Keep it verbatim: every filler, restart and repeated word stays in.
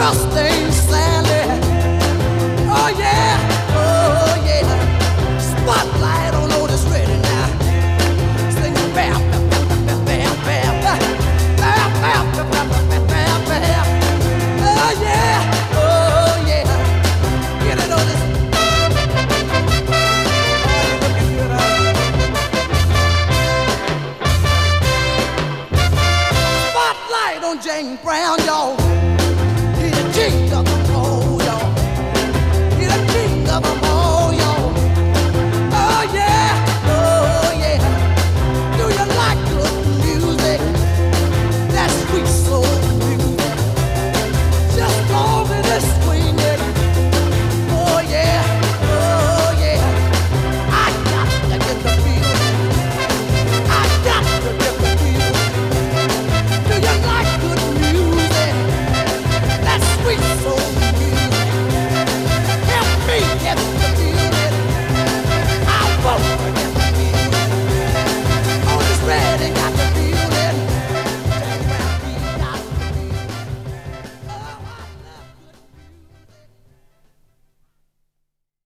Rusty Sally. Oh yeah, oh yeah. Spotlight on Otis Redding now. Sing bam, bam, bam, bam, bam, bam, bam, bam, bam, bam, bam, bam. Oh yeah, oh yeah. Get it, Otis. Spotlight on James Brown, y'all. He the king of